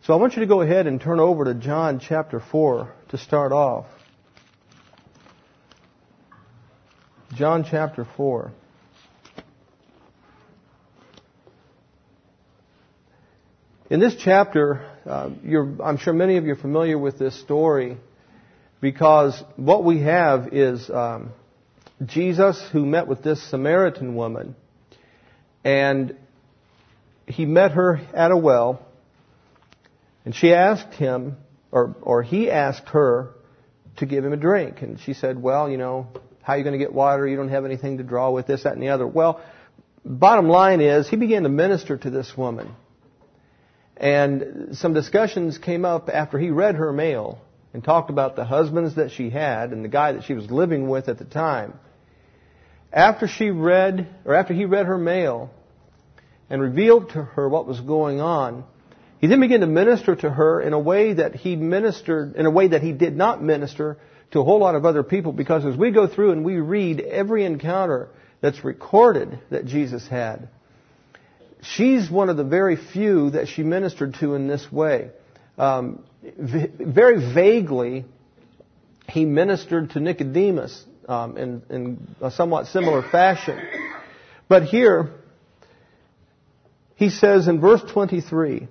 So I want you to go ahead and turn over to John chapter 4 to start off. John chapter 4. In this chapter, I'm sure many of you are familiar with this story because what we have is Jesus who met with this Samaritan woman, and he met her at a well, and she asked him, or he asked her to give him a drink. And she said, well, how are you going to get water? You don't have anything to draw with, this, that, and the other. Well, bottom line is, he began to minister to this woman. And some discussions came up after he read her mail and talked about the husbands that she had and the guy that she was living with at the time. After he read her mail and revealed to her what was going on, he then began to minister to her in a way that he did not minister to a whole lot of other people, because as we go through and we read every encounter that's recorded that Jesus had, she's one of the very few that she ministered to in this way. Very vaguely, he ministered to Nicodemus in a somewhat similar fashion. But here, he says in verse 23,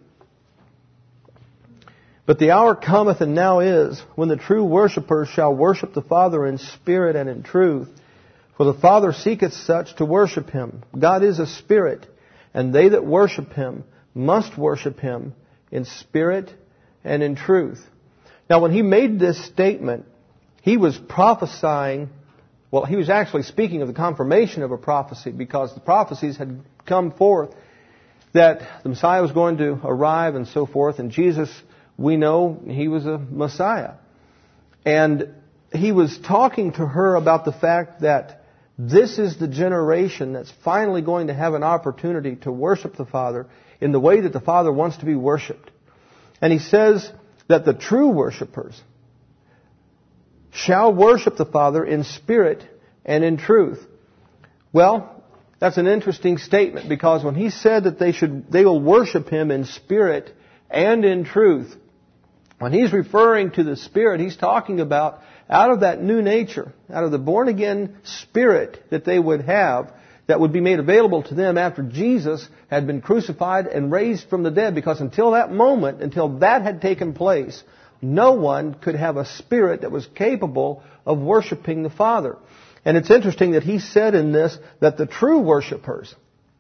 "But the hour cometh, and now is, when the true worshippers shall worship the Father in spirit and in truth. For the Father seeketh such to worship Him. God is a spirit, and they that worship Him must worship Him in spirit and in truth." Now, when he made this statement, he was prophesying, well, he was actually speaking of the confirmation of a prophecy, because the prophecies had come forth that the Messiah was going to arrive and so forth, and Jesus, we know He was a Messiah. And he was talking to her about the fact that this is the generation that's finally going to have an opportunity to worship the Father in the way that the Father wants to be worshipped. And he says that the true worshipers shall worship the Father in spirit and in truth. Well, that's an interesting statement, because when he said that they will worship Him in spirit and in truth, when he's referring to the Spirit, he's talking about out of that new nature, out of the born-again spirit that they would have, that would be made available to them after Jesus had been crucified and raised from the dead. Because until that moment, until that had taken place, no one could have a spirit that was capable of worshiping the Father. And it's interesting that he said in this that the true worshipers,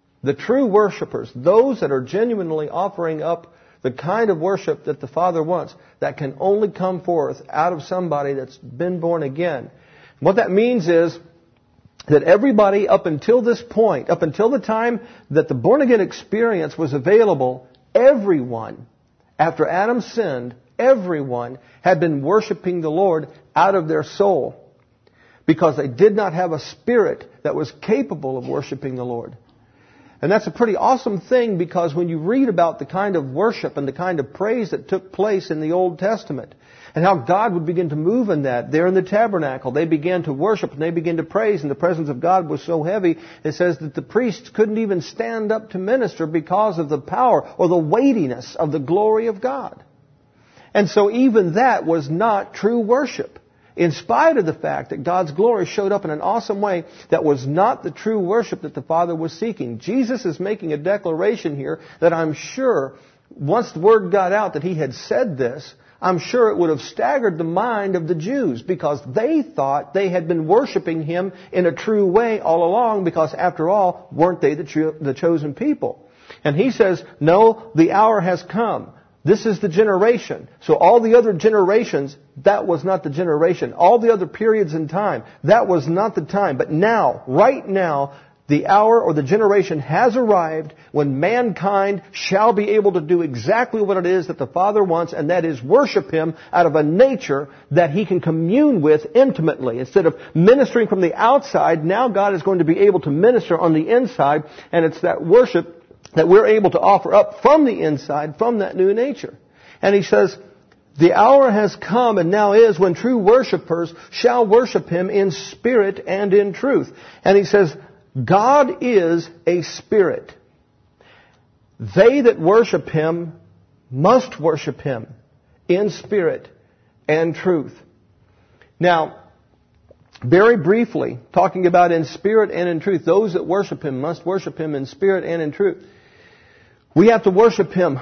those that are genuinely offering up the kind of worship that the Father wants, that can only come forth out of somebody that's been born again. What that means is that everybody up until this point, up until the time that the born-again experience was available, everyone, after Adam sinned, everyone had been worshiping the Lord out of their soul, because they did not have a spirit that was capable of worshiping the Lord. And that's a pretty awesome thing, because when you read about the kind of worship and the kind of praise that took place in the Old Testament, and how God would begin to move in that, there in the tabernacle, they began to worship and they began to praise, and the presence of God was so heavy, it says that the priests couldn't even stand up to minister because of the power or the weightiness of the glory of God. And so even that was not true worship. In spite of the fact that God's glory showed up in an awesome way, that was not the true worship that the Father was seeking. Jesus is making a declaration here that I'm sure, once the word got out that He had said this, I'm sure it would have staggered the mind of the Jews, because they thought they had been worshiping Him in a true way all along, because after all, weren't they the chosen people? And He says, no, the hour has come. This is the generation. So all the other generations, that was not the generation. All the other periods in time, that was not the time. But now, right now, the hour or the generation has arrived when mankind shall be able to do exactly what it is that the Father wants, and that is worship Him out of a nature that He can commune with intimately. Instead of ministering from the outside, now God is going to be able to minister on the inside, and it's that worship that we're able to offer up from the inside, from that new nature. And He says, the hour has come and now is when true worshipers shall worship Him in spirit and in truth. And He says, God is a spirit. They that worship Him must worship Him in spirit and truth. Now, very briefly, talking about in spirit and in truth, those that worship Him must worship Him in spirit and in truth. We have to worship Him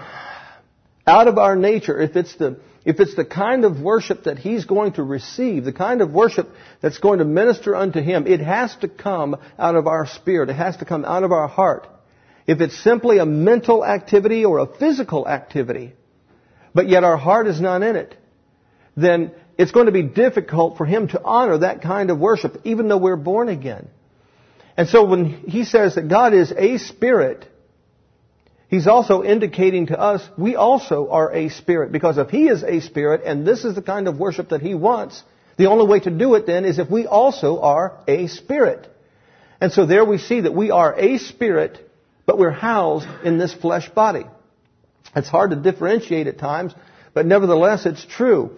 out of our nature. If it's the kind of worship that He's going to receive, the kind of worship that's going to minister unto Him, it has to come out of our spirit. It has to come out of our heart. If it's simply a mental activity or a physical activity, but yet our heart is not in it, then it's going to be difficult for Him to honor that kind of worship, even though we're born again. And so when He says that God is a spirit, He's also indicating to us we also are a spirit. Because if He is a spirit, and this is the kind of worship that He wants, the only way to do it then is if we also are a spirit. And so there we see that we are a spirit, but we're housed in this flesh body. It's hard to differentiate at times, but nevertheless it's true.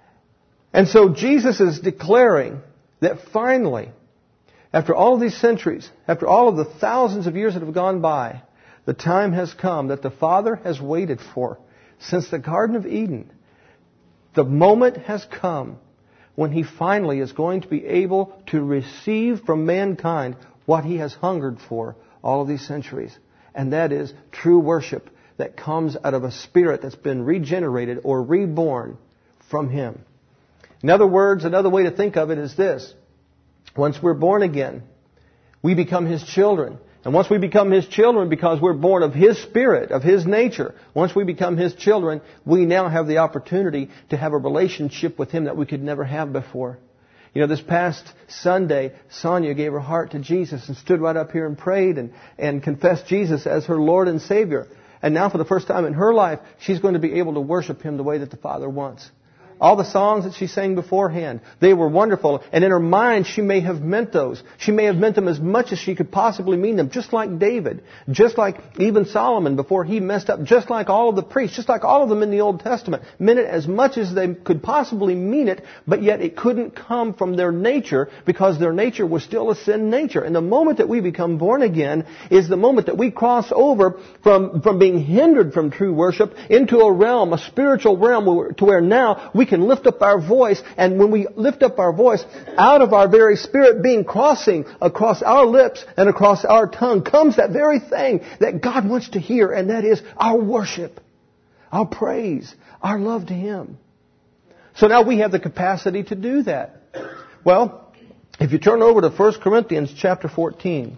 And so Jesus is declaring that finally, after all of these centuries, after all of the thousands of years that have gone by, the time has come that the Father has waited for since the Garden of Eden. The moment has come when He finally is going to be able to receive from mankind what He has hungered for all of these centuries. And that is true worship that comes out of a spirit that's been regenerated or reborn from Him. In other words, another way to think of it is this. Once we're born again, we become His children. And once we become His children, because we're born of His Spirit, of His nature, once we become His children, we now have the opportunity to have a relationship with Him that we could never have before. You know, this past Sunday, Sonia gave her heart to Jesus and stood right up here and prayed and confessed Jesus as her Lord and Savior. And now for the first time in her life, she's going to be able to worship Him the way that the Father wants. All the songs that she sang beforehand, they were wonderful. And in her mind, she may have meant those. She may have meant them as much as she could possibly mean them. Just like David. Just like even Solomon before he messed up. Just like all of the priests. Just like all of them in the Old Testament. Meant it as much as they could possibly mean it. But yet it couldn't come from their nature because their nature was still a sin nature. And the moment that we become born again is the moment that we cross over from being hindered from true worship into a realm, a spiritual realm to where now we can lift up our voice, and when we lift up our voice, out of our very spirit being crossing across our lips and across our tongue comes that very thing that God wants to hear, and that is our worship, our praise, our love to Him. So now we have the capacity to do that. Well, if you turn over to 1 Corinthians chapter 14.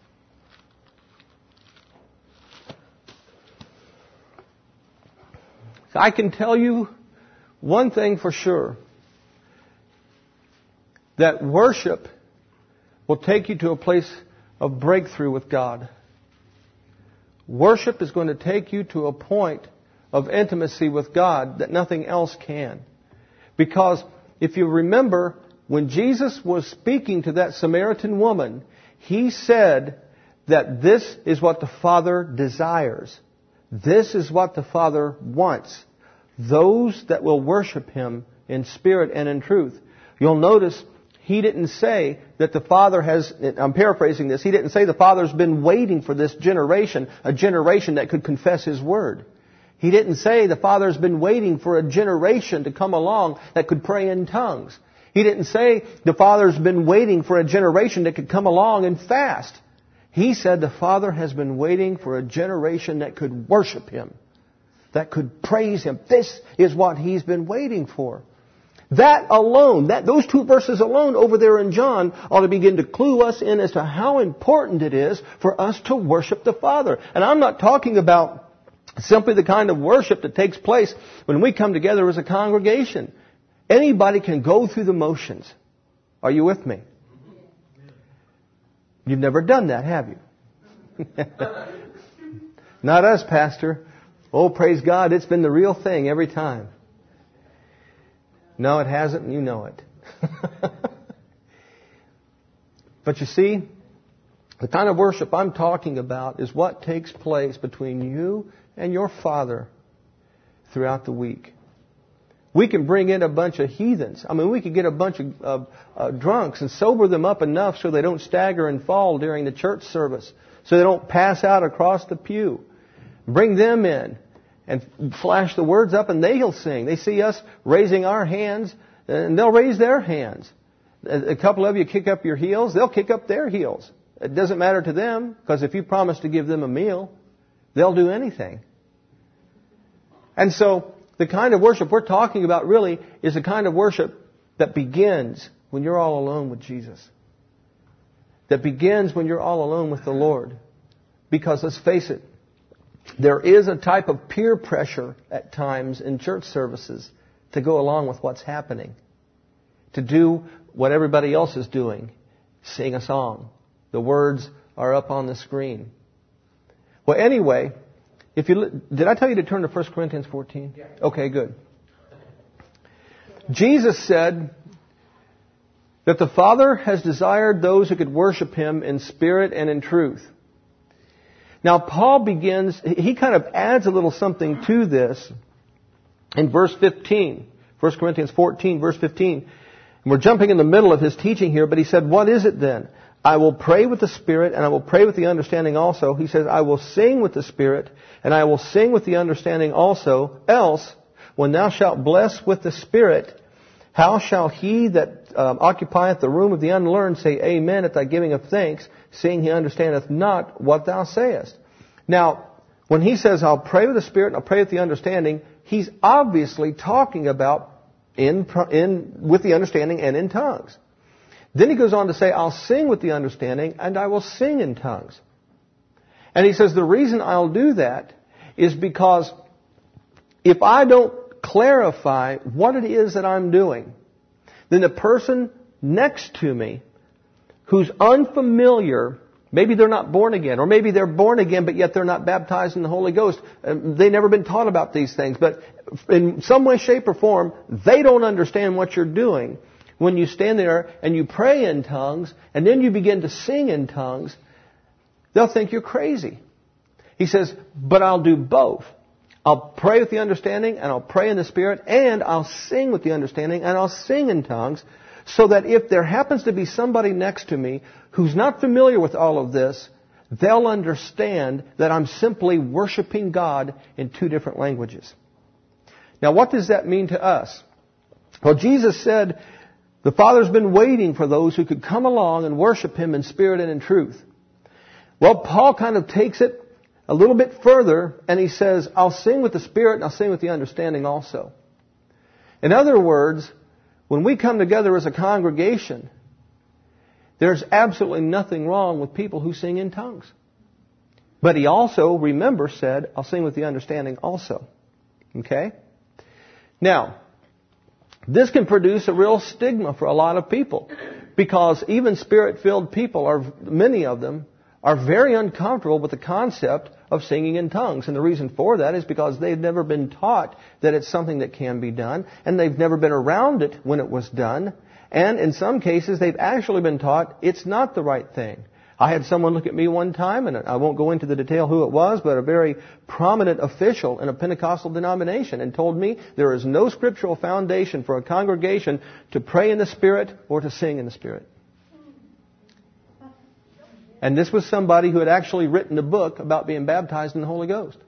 I can tell you one thing for sure, that worship will take you to a place of breakthrough with God. Worship is going to take you to a point of intimacy with God that nothing else can. Because if you remember, when Jesus was speaking to that Samaritan woman, He said that this is what the Father desires. This is what the Father wants. Those that will worship Him in spirit and in truth. You'll notice He didn't say that the Father has, I'm paraphrasing this, He didn't say the Father's been waiting for this generation, a generation that could confess His Word. He didn't say the Father's been waiting for a generation to come along that could pray in tongues. He didn't say the Father's been waiting for a generation that could come along and fast. He said the Father has been waiting for a generation that could worship Him, that could praise Him. This is what He's been waiting for. That alone, those two verses alone over there in John ought to begin to clue us in as to how important it is for us to worship the Father. And I'm not talking about simply the kind of worship that takes place when we come together as a congregation. Anybody can go through the motions. Are you with me? You've never done that, have you? Not us, Pastor. Oh, praise God, it's been the real thing every time. No, it hasn't, and you know it. But you see, the kind of worship I'm talking about is what takes place between you and your Father throughout the week. We can bring in a bunch of heathens. I mean, we could get a bunch of drunks and sober them up enough so they don't stagger and fall during the church service, so they don't pass out across the pew. Bring them in and flash the words up, and they'll sing. They see us raising our hands, and they'll raise their hands. A couple of you kick up your heels, they'll kick up their heels. It doesn't matter to them, because if you promise to give them a meal, they'll do anything. And so, the kind of worship we're talking about really is the kind of worship that begins when you're all alone with Jesus. That begins when you're all alone with the Lord. Because let's face it, there is a type of peer pressure at times in church services to go along with what's happening. To do what everybody else is doing. Sing a song. The words are up on the screen. Well, anyway, did I tell you to turn to 1 Corinthians 14? Yeah. Okay, good. Jesus said that the Father has desired those who could worship Him in spirit and in truth. Now, Paul he kind of adds a little something to this in verse 15. 1 Corinthians 14, verse 15. And we're jumping in the middle of his teaching here, but he said, what is it then? I will pray with the Spirit, and I will pray with the understanding also. He says, I will sing with the Spirit, and I will sing with the understanding also. Else, when thou shalt bless with the Spirit, how shall he that occupieth the room of the unlearned say amen at thy giving of thanks, seeing he understandeth not what thou sayest? Now, when he says, I'll pray with the Spirit and I'll pray with the understanding, he's obviously talking about with the understanding and in tongues. Then he goes on to say, I'll sing with the understanding and I will sing in tongues. And he says, the reason I'll do that is because if I don't clarify what it is that I'm doing, then the person next to me who's unfamiliar, maybe they're not born again, or maybe they're born again but yet they're not baptized in the Holy Ghost. They've never been taught about these things, but in some way, shape, or form, they don't understand what you're doing. When you stand there and you pray in tongues, and then you begin to sing in tongues, they'll think you're crazy. He says, but I'll do both. I'll pray with the understanding, and I'll pray in the Spirit, and I'll sing with the understanding, and I'll sing in tongues, so that if there happens to be somebody next to me who's not familiar with all of this, they'll understand that I'm simply worshiping God in two different languages. Now, what does that mean to us? Well, Jesus said, the Father's been waiting for those who could come along and worship Him in spirit and in truth. Well, Paul kind of takes it a little bit further, and he says, I'll sing with the Spirit and I'll sing with the understanding also. In other words, when we come together as a congregation, there's absolutely nothing wrong with people who sing in tongues. But he also, remember, said, I'll sing with the understanding also. Okay? Now, this can produce a real stigma for a lot of people, because even Spirit-filled people, many of them, are very uncomfortable with the concept of singing in tongues. And the reason for that is because they've never been taught that it's something that can be done, and they've never been around it when it was done. And in some cases, they've actually been taught it's not the right thing. I had someone look at me one time, and I won't go into the detail who it was, but a very prominent official in a Pentecostal denomination, and told me there is no scriptural foundation for a congregation to pray in the Spirit or to sing in the Spirit. And this was somebody who had actually written a book about being baptized in the Holy Ghost.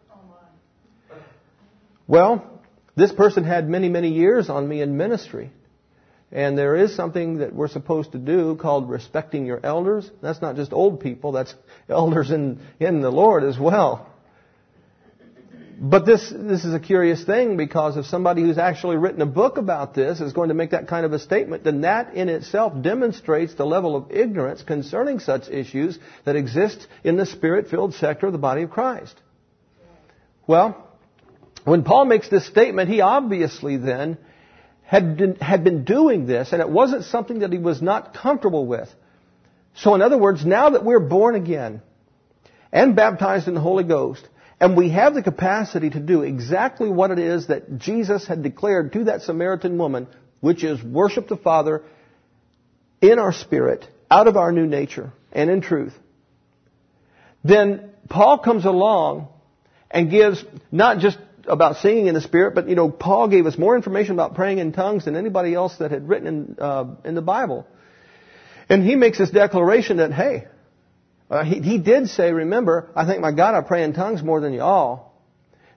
Well, this person had many, many years on me in ministry. And there is something that we're supposed to do called respecting your elders. That's not just old people, that's elders in the Lord as well. But this is a curious thing, because if somebody who's actually written a book about this is going to make that kind of a statement, then that in itself demonstrates the level of ignorance concerning such issues that exist in the Spirit-filled sector of the body of Christ. Well, when Paul makes this statement, he obviously then had been doing this, and it wasn't something that he was not comfortable with. So in other words, now that we're born again and baptized in the Holy Ghost, and we have the capacity to do exactly what it is that Jesus had declared to that Samaritan woman, which is worship the Father in our spirit, out of our new nature, and in truth, then Paul comes along and gives not just about singing in the Spirit, but, Paul gave us more information about praying in tongues than anybody else that had written in the Bible. And he makes this declaration that, hey, he did say, remember, I thank my God I pray in tongues more than you all.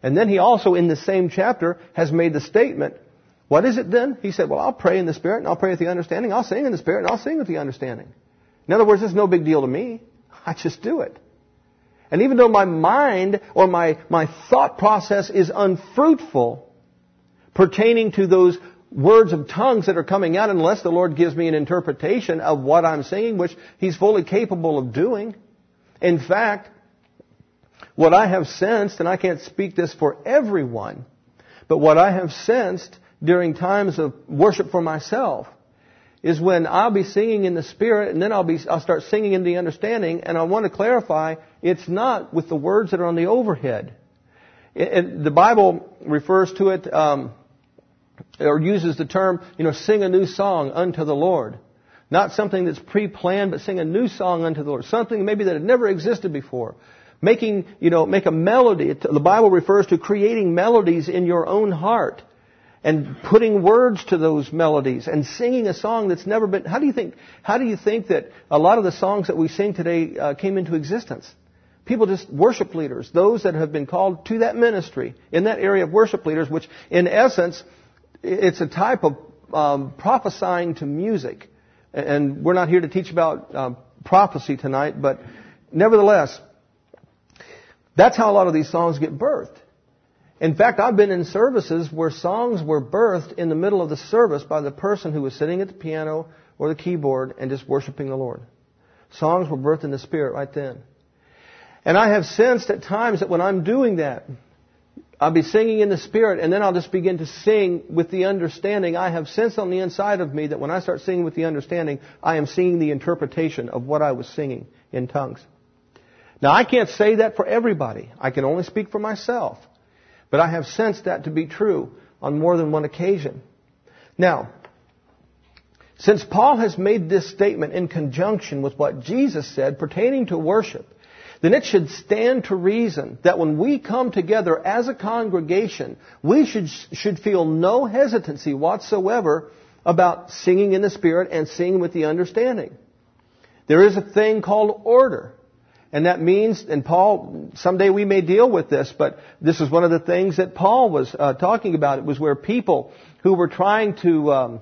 And then he also, in the same chapter, has made the statement, what is it then? He said, well, I'll pray in the Spirit and I'll pray with the understanding. I'll sing in the Spirit and I'll sing with the understanding. In other words, it's no big deal to me. I just do it. And even though my mind or my thought process is unfruitful pertaining to those words of tongues that are coming out, unless the Lord gives me an interpretation of what I'm singing, which He's fully capable of doing. In fact, what I have sensed, and I can't speak this for everyone, but what I have sensed during times of worship for myself is when I'll be singing in the Spirit, and then I'll start singing in the understanding, and I want to clarify, it's not with the words that are on the overhead. The Bible refers to it, or uses the term, sing a new song unto the Lord. Not something that's pre-planned, but sing a new song unto the Lord. Something maybe that had never existed before. Make a melody. The Bible refers to creating melodies in your own heart and putting words to those melodies and singing a song that's never been. How do you think that a lot of the songs that we sing today came into existence? People, just worship leaders, those that have been called to that ministry in that area of worship leaders, which in essence, it's a type of prophesying to music. And we're not here to teach about prophecy tonight, but nevertheless, that's how a lot of these songs get birthed. In fact, I've been in services where songs were birthed in the middle of the service by the person who was sitting at the piano or the keyboard and just worshiping the Lord. Songs were birthed in the Spirit right then. And I have sensed at times that when I'm doing that, I'll be singing in the Spirit, and then I'll just begin to sing with the understanding. I have sensed on the inside of me that when I start singing with the understanding, I am seeing the interpretation of what I was singing in tongues. Now, I can't say that for everybody. I can only speak for myself. But I have sensed that to be true on more than one occasion. Now, since Paul has made this statement in conjunction with what Jesus said pertaining to worship, then it should stand to reason that when we come together as a congregation, we should feel no hesitancy whatsoever about singing in the Spirit and singing with the understanding. There is a thing called order. And that means, and Paul, someday we may deal with this, but this is one of the things that Paul was talking about. It was where people who were trying to,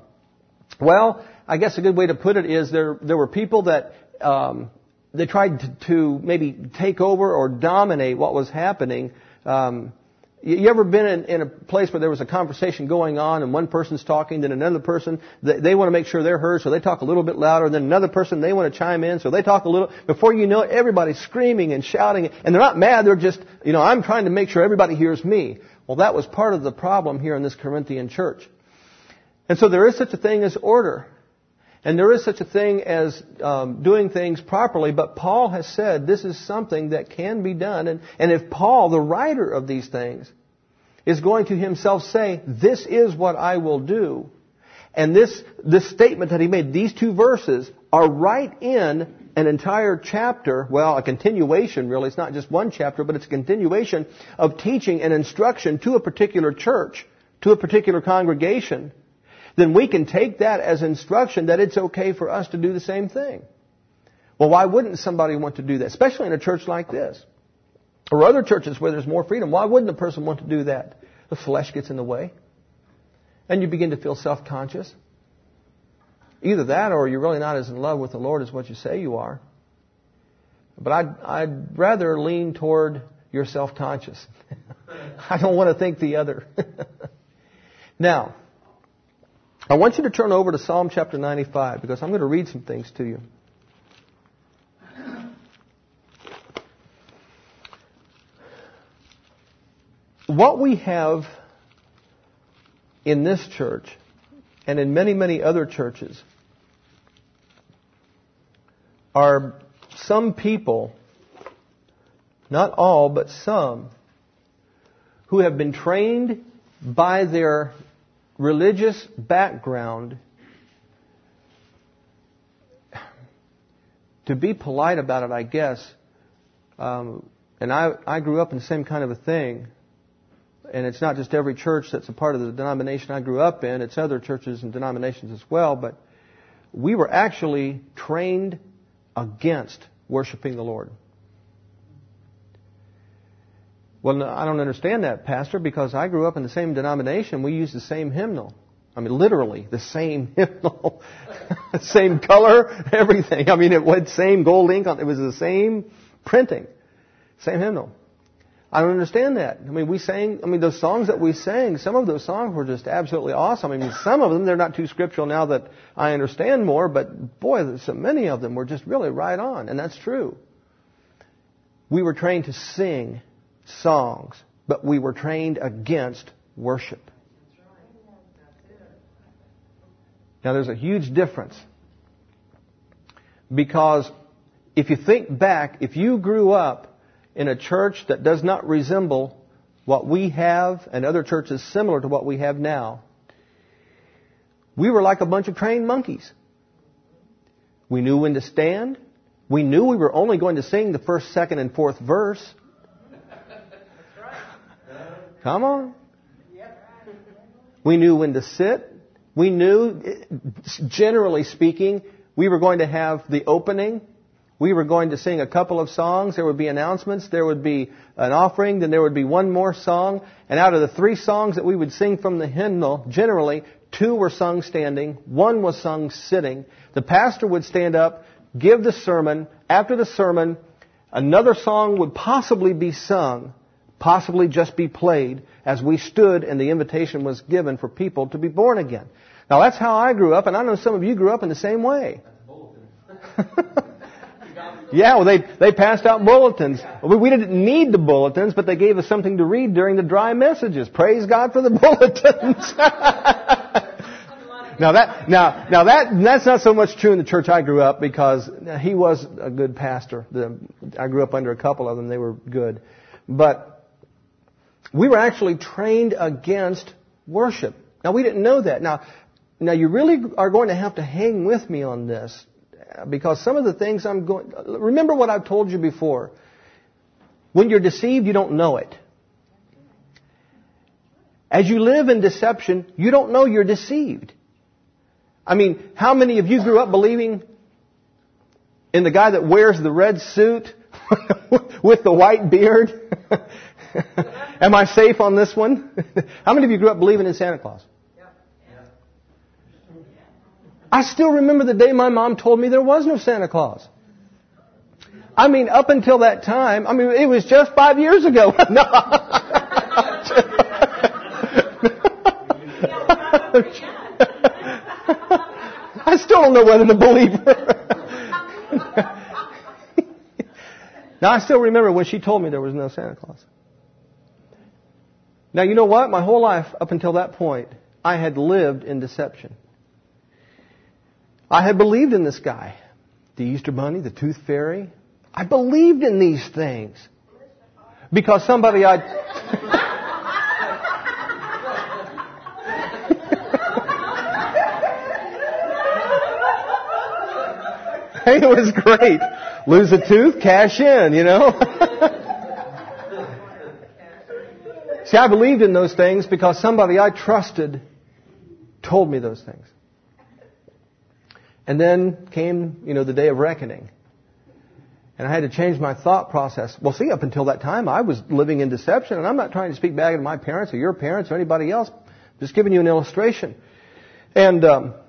I guess a good way to put it is there were people that they tried to maybe take over or dominate what was happening. You ever been in a place where there was a conversation going on and one person's talking, then another person, they want to make sure they're heard, so they talk a little bit louder, then another person, they want to chime in, so they talk a little. Before you know it, everybody's screaming and shouting, and they're not mad, they're just, I'm trying to make sure everybody hears me. Well, that was part of the problem here in this Corinthian church. And so there is such a thing as order. And there is such a thing as doing things properly, but Paul has said this is something that can be done. And if Paul, the writer of these things, is going to himself say, this is what I will do, and this statement that he made, these two verses, are right in an entire chapter, a continuation really, it's not just one chapter, but it's a continuation of teaching and instruction to a particular church, to a particular congregation, then we can take that as instruction that it's okay for us to do the same thing. Well, why wouldn't somebody want to do that? Especially in a church like this. Or other churches where there's more freedom. Why wouldn't a person want to do that? The flesh gets in the way. And you begin to feel self-conscious. Either that or you're really not as in love with the Lord as what you say you are. But I'd rather lean toward you're self-conscious. I don't want to think the other. Now, I want you to turn over to Psalm chapter 95 because I'm going to read some things to you. What we have in this church and in many, many other churches are some people, not all, but some, who have been trained by their religious background, to be polite about it, I guess, and I grew up in the same kind of a thing, and it's not just every church that's a part of the denomination I grew up in, it's other churches and denominations as well, but we were actually trained against worshiping the Lord. Well, no, I don't understand that, Pastor, because I grew up in the same denomination. We used the same hymnal. I mean, literally, the same hymnal. Same color, everything. I mean, it was same gold ink on it. It was the same printing. Same hymnal. I don't understand that. I mean, those songs that we sang, some of those songs were just absolutely awesome. I mean, some of them, they're not too scriptural now that I understand more, but boy, so many of them were just really right on, and that's true. We were trained to sing songs, but we were trained against worship. Now, there's a huge difference. Because if you think back, if you grew up in a church that does not resemble what we have and other churches similar to what we have now, we were like a bunch of trained monkeys. We knew when to stand. We knew we were only going to sing the first, second, and fourth verse. Come on. We knew when to sit. We knew, generally speaking, we were going to have the opening. We were going to sing a couple of songs. There would be announcements. There would be an offering. Then there would be one more song. And out of the 3 songs that we would sing from the hymnal, generally, 2 were sung standing. 1 was sung sitting. The pastor would stand up, give the sermon. After the sermon, another song would possibly be sung, possibly just be played, as we stood and the invitation was given for people to be born again. Now, that's how I grew up, and I know some of you grew up in the same way. Yeah, well, they passed out bulletins. We didn't need the bulletins, but they gave us something to read during the dry messages. Praise God for the bulletins. That's not so much true in the church I grew up, because he was a good pastor. I grew up under a couple of them. They were good. But we were actually trained against worship. Now, we didn't know that. Now you really are going to have to hang with me on this, because some of the things remember what I've told you before. When you're deceived, you don't know it. As you live in deception, you don't know you're deceived. I mean, how many of you grew up believing in the guy that wears the red suit with the white beard? Am I safe on this one? How many of you grew up believing in Santa Claus? I still remember the day my mom told me there was no Santa Claus. I mean, up until that time, it was just 5 years ago. No. I still don't know whether to believe her. Now, I still remember when she told me there was no Santa Claus. Now, you know what? My whole life, up until that point, I had lived in deception. I had believed in this guy, the Easter Bunny, the Tooth Fairy. I believed in these things because somebody Hey, it was great. Lose a tooth, cash in, you know. See, I believed in those things because somebody I trusted told me those things. And then came, the day of reckoning. And I had to change my thought process. Well, see, up until that time, I was living in deception. And I'm not trying to speak bad to my parents or your parents or anybody else. I'm just giving you an illustration. And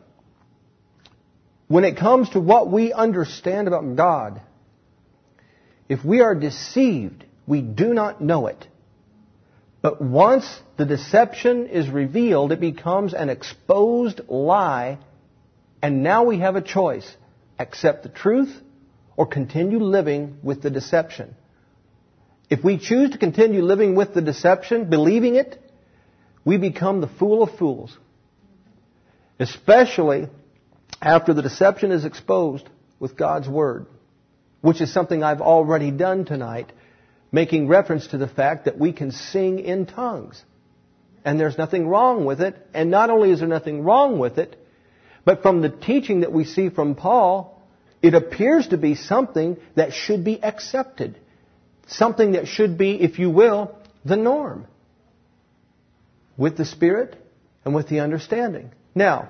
when it comes to what we understand about God, if we are deceived, we do not know it. But once the deception is revealed, it becomes an exposed lie. And now we have a choice. Accept the truth or continue living with the deception. If we choose to continue living with the deception, believing it, we become the fool of fools. Especially after the deception is exposed with God's Word, which is something I've already done tonight, making reference to the fact that we can sing in tongues. And there's nothing wrong with it. And not only is there nothing wrong with it, but from the teaching that we see from Paul, it appears to be something that should be accepted. Something that should be, if you will, the norm. With the Spirit and with the understanding. Now,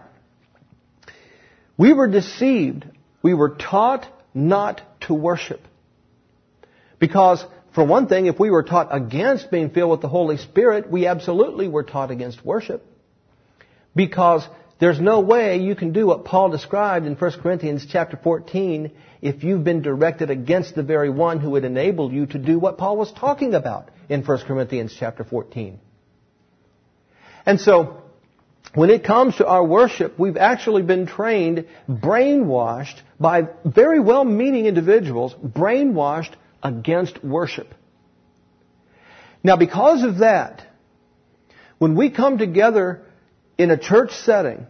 we were deceived. We were taught not to worship. Because For one thing, if we were taught against being filled with the Holy Spirit, we absolutely were taught against worship. Because there's no way you can do what Paul described in 1 Corinthians chapter 14 if you've been directed against the very one who would enable you to do what Paul was talking about in 1 Corinthians chapter 14. And so, when it comes to our worship, we've actually been trained, brainwashed by very well-meaning individuals, brainwashed against worship. Now, because of that, when we come together in a church setting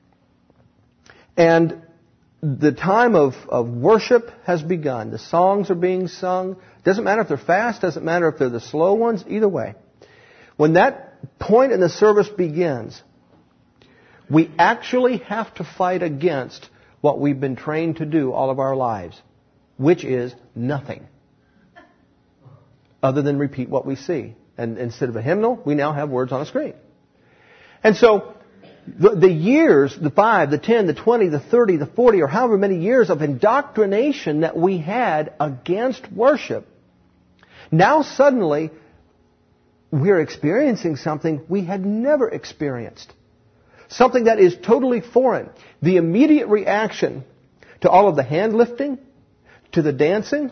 and the time of worship has begun, the songs are being sung, doesn't matter if they're fast, doesn't matter if they're the slow ones, either way. When that point in the service begins, we actually have to fight against what we've been trained to do all of our lives, which is nothing other than repeat what we see. And instead of a hymnal, we now have words on a screen. And so the years, the 5, the 10, the 20, the 30, the 40, or however many years of indoctrination that we had against worship, now suddenly we're experiencing something we had never experienced. Something that is totally foreign. The immediate reaction to all of the hand lifting, to the dancing,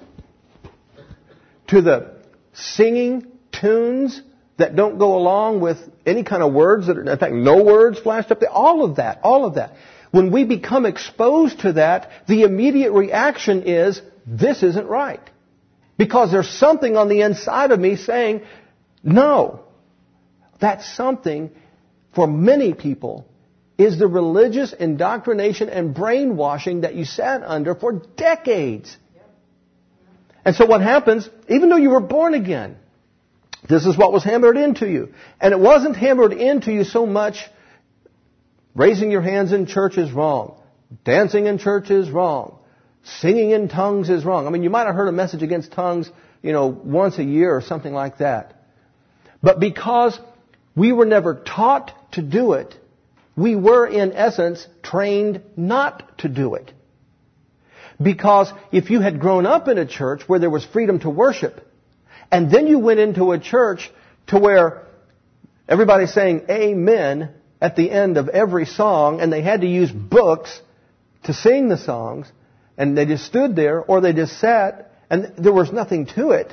to the singing tunes that don't go along with any kind of words, that are, in fact, no words flashed up there. All of that. When we become exposed to that, the immediate reaction is, this isn't right. Because there's something on the inside of me saying, no. That something, for many people, is the religious indoctrination and brainwashing that you sat under for decades. And so what happens, even though you were born again, this is what was hammered into you. And it wasn't hammered into you so much, raising your hands in church is wrong. Dancing in church is wrong. Singing in tongues is wrong. I mean, you might have heard a message against tongues, once a year or something like that. But because we were never taught to do it, we were, in essence, trained not to do it. Because if you had grown up in a church where there was freedom to worship, and then you went into a church to where everybody's saying amen at the end of every song, and they had to use books to sing the songs, and they just stood there, or they just sat, and there was nothing to it,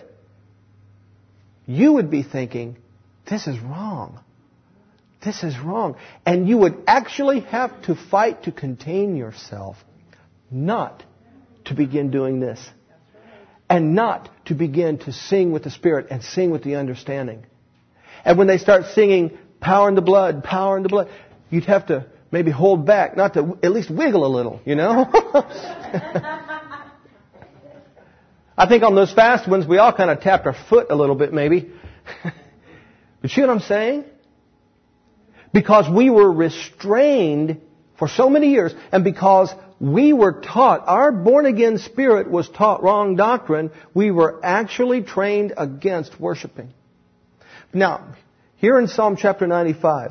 you would be thinking, this is wrong. This is wrong. And you would actually have to fight to contain yourself not to begin doing this. And not to begin to sing with the Spirit and sing with the understanding. And when they start singing power in the blood, you'd have to maybe hold back, not to at least wiggle a little, I think on those fast ones, we all kind of tapped our foot a little bit maybe. But you know what I'm saying? Because we were restrained for so many years, and because we were taught, our born-again spirit was taught wrong doctrine, we were actually trained against worshiping. Now, here in Psalm chapter 95,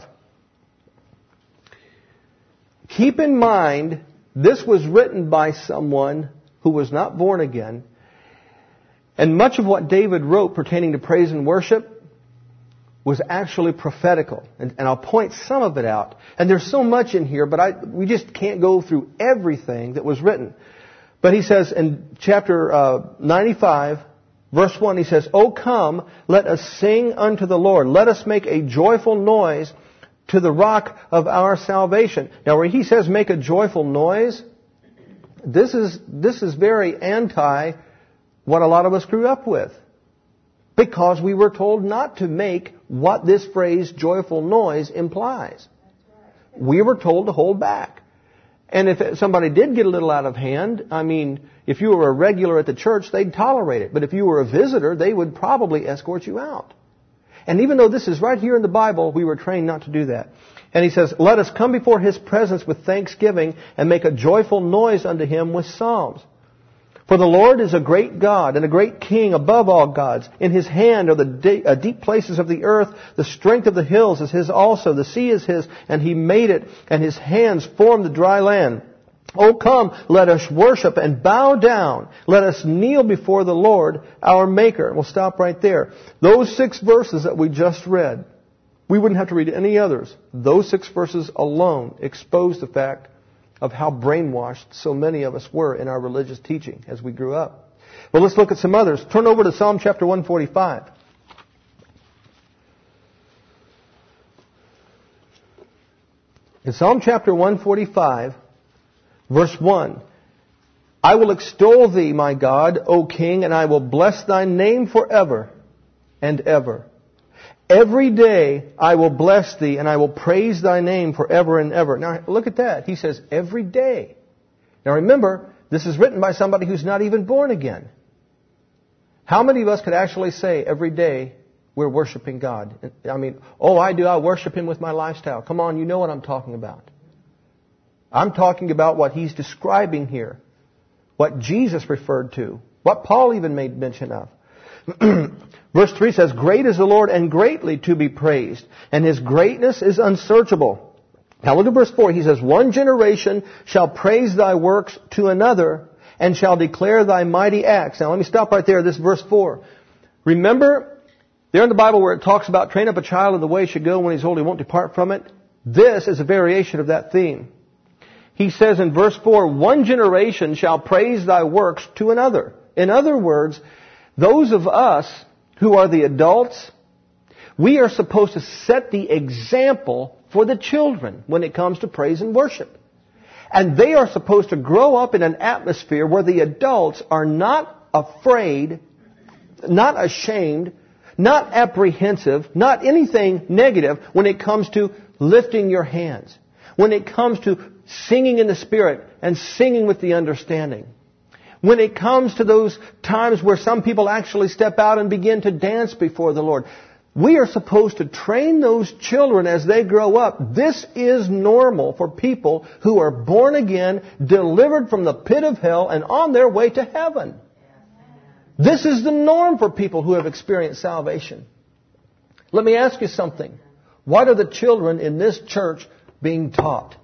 keep in mind, this was written by someone who was not born again, and much of what David wrote pertaining to praise and worship was actually prophetical. And I'll point some of it out. And there's so much in here, but we just can't go through everything that was written. But he says in chapter 95, verse 1, he says, O come, let us sing unto the Lord. Let us make a joyful noise to the rock of our salvation. Now, where he says make a joyful noise, this is very anti what a lot of us grew up with. Because we were told not to make what this phrase, joyful noise, implies. We were told to hold back. And if somebody did get a little out of hand, if you were a regular at the church, they'd tolerate it. But if you were a visitor, they would probably escort you out. And even though this is right here in the Bible, we were trained not to do that. And he says, let us come before His presence with thanksgiving and make a joyful noise unto Him with psalms. For the Lord is a great God and a great King above all gods. In His hand are the deep places of the earth. The strength of the hills is His also. The sea is His, and He made it, and His hands formed the dry land. Oh, come, let us worship and bow down. Let us kneel before the Lord, our Maker. We'll stop right there. Those 6 verses that we just read, we wouldn't have to read any others. Those 6 verses alone expose the fact of how brainwashed so many of us were in our religious teaching as we grew up. Well, let's look at some others. Turn over to Psalm chapter 145. In Psalm chapter 145, verse 1, I will extol thee, my God, O King, and I will bless thy name forever and ever. Every day I will bless thee, and I will praise thy name forever and ever. Now, look at that. He says, every day. Now, remember, this is written by somebody who's not even born again. How many of us could actually say every day we're worshiping God? I mean, I do. I worship Him with my lifestyle. Come on, you know what I'm talking about. I'm talking about what he's describing here. What Jesus referred to. What Paul even made mention of. Verse 3 says, great is the Lord and greatly to be praised, and His greatness is unsearchable. Now look at verse 4. He says, one generation shall praise thy works to another, and shall declare thy mighty acts. Now let me stop right there. This is verse 4. Remember, there in the Bible where it talks about train up a child in the way he should go, when he's old he won't depart from it. This is a variation of that theme. He says in verse 4, one generation shall praise thy works to another. In other words, those of us who are the adults, we are supposed to set the example for the children when it comes to praise and worship. And they are supposed to grow up in an atmosphere where the adults are not afraid, not ashamed, not apprehensive, not anything negative when it comes to lifting your hands. When it comes to singing in the Spirit and singing with the understanding. When it comes to those times where some people actually step out and begin to dance before the Lord. We are supposed to train those children as they grow up. This is normal for people who are born again, delivered from the pit of hell, and on their way to heaven. This is the norm for people who have experienced salvation. Let me ask you something. What are the children in this church being taught?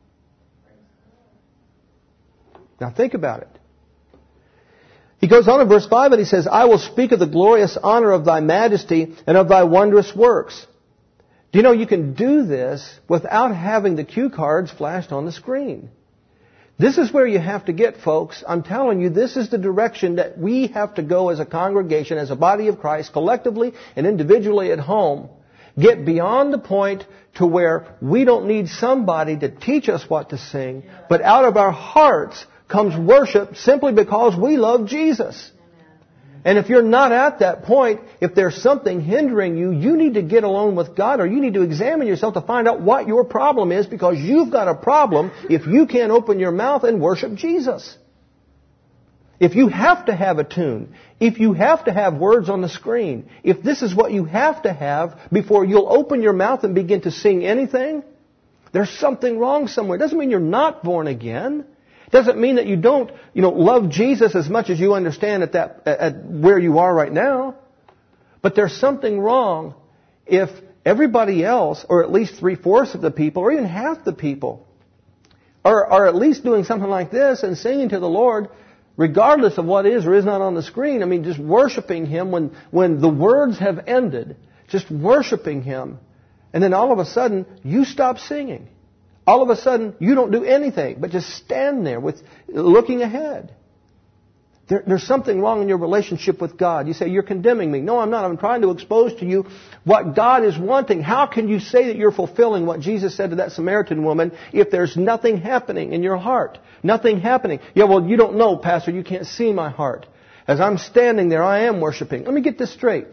Now think about it. He goes on in verse 5 and he says, I will speak of the glorious honor of thy majesty and of thy wondrous works. Do you know you can do this without having the cue cards flashed on the screen? This is where you have to get, folks. I'm telling you, this is the direction that we have to go as a congregation, as a body of Christ, collectively and individually at home. Get beyond the point to where we don't need somebody to teach us what to sing, but out of our hearts comes worship simply because we love Jesus. And if you're not at that point, if there's something hindering you, you need to get alone with God, or you need to examine yourself to find out what your problem is, because you've got a problem if you can't open your mouth and worship Jesus. If you have to have a tune, if you have to have words on the screen, if this is what you have to have before you'll open your mouth and begin to sing anything, there's something wrong somewhere. It doesn't mean you're not born again. It doesn't mean that you don't, love Jesus as much as you understand at where you are right now. But there's something wrong if everybody else, or at least 3/4 of the people, or even half the people, are at least doing something like this and singing to the Lord, regardless of what is or is not on the screen. I mean, just worshiping Him when the words have ended, just worshiping Him. And then all of a sudden, you stop singing. All of a sudden, you don't do anything but just stand there with looking ahead. There's something wrong in your relationship with God. You say, you're condemning me. No, I'm not. I'm trying to expose to you what God is wanting. How can you say that you're fulfilling what Jesus said to that Samaritan woman if there's nothing happening in your heart? Nothing happening. Yeah, well, you don't know, Pastor. You can't see my heart. As I'm standing there, I am worshiping. Let me get this straight.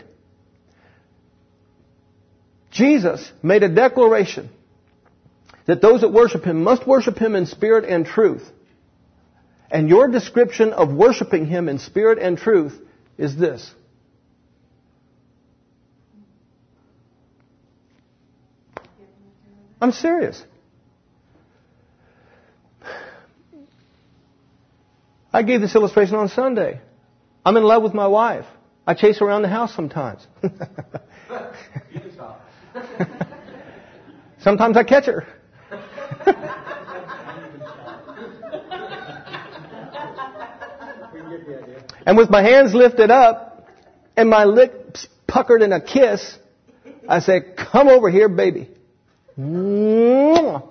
Jesus made a declaration that those that worship Him must worship Him in spirit and truth. And your description of worshiping Him in spirit and truth is this. I'm serious. I gave this illustration on Sunday. I'm in love with my wife. I chase her around the house sometimes. Sometimes I catch her. And with my hands lifted up and my lips puckered in a kiss, I say, come over here, baby. You know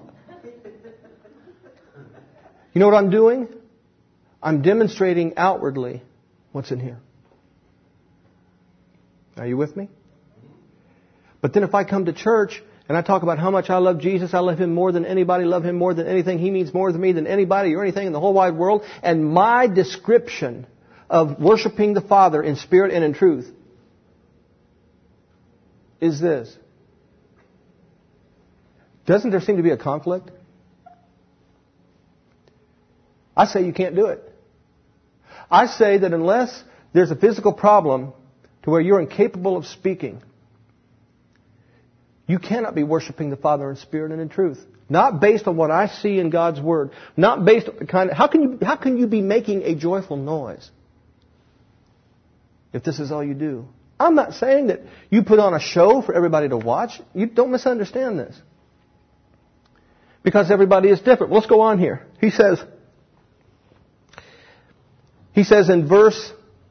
what I'm doing? I'm demonstrating outwardly what's in here. Are you with me? But then if I come to church and I talk about how much I love Jesus, I love Him more than anybody, love Him more than anything, He means more to me than anybody or anything in the whole wide world, and my description of worshiping the Father in spirit and in truth is this. Doesn't there seem to be a conflict? I say you can't do it. I say that unless there's a physical problem to where you're incapable of speaking, you cannot be worshiping the Father in spirit and in truth. Not based on what I see in God's Word. Not based on the kind of... How can you be making a joyful noise if this is all you do? I'm not saying that you put on a show for everybody to watch. You don't misunderstand this. Because everybody is different. Let's go on here. He says in verse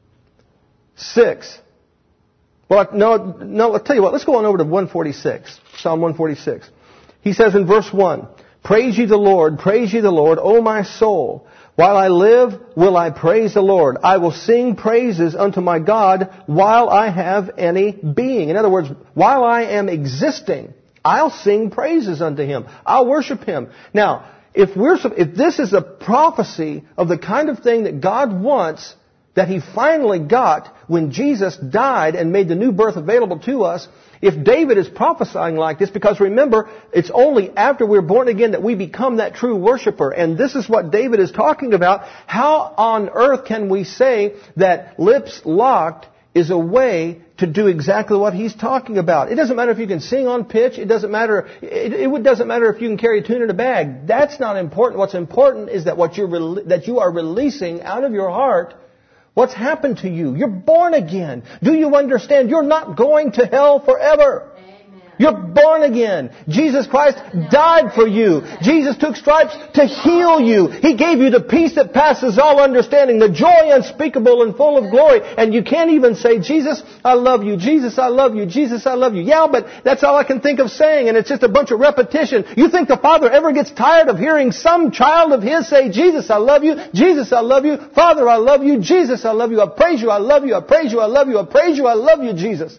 6... Well, no, I'll tell you what. Let's go on over to 146. Psalm 146. He says in verse 1, praise ye the Lord, O my soul. While I live, will I praise the Lord. I will sing praises unto my God while I have any being. In other words, while I am existing, I'll sing praises unto Him. I'll worship Him. Now, if this is a prophecy of the kind of thing that God wants, that He finally got when Jesus died and made the new birth available to us, if David is prophesying like this, because remember, it's only after we're born again that we become that true worshiper. And this is what David is talking about. How on earth can we say that lips locked is a way to do exactly what he's talking about? It doesn't matter if you can sing on pitch. It doesn't matter. It doesn't matter if you can carry a tune in a bag. That's not important. What's important is that that you are releasing out of your heart what's happened to you. You're born again. Do you understand? You're not going to hell forever. You're born again. Jesus Christ died for you. Jesus took stripes to heal you. He gave you the peace that passes all understanding, the joy unspeakable and full of glory. And you can't even say, Jesus, I love you. Jesus, I love you. Jesus, I love you. Yeah, but that's all I can think of saying, and it's just a bunch of repetition. You think the Father ever gets tired of hearing some child of His say, Jesus, I love you. Jesus, I love you. Father, I love you. Jesus, I love you. I praise you. I love you. I praise you. I love you. I praise you. I love you, Jesus.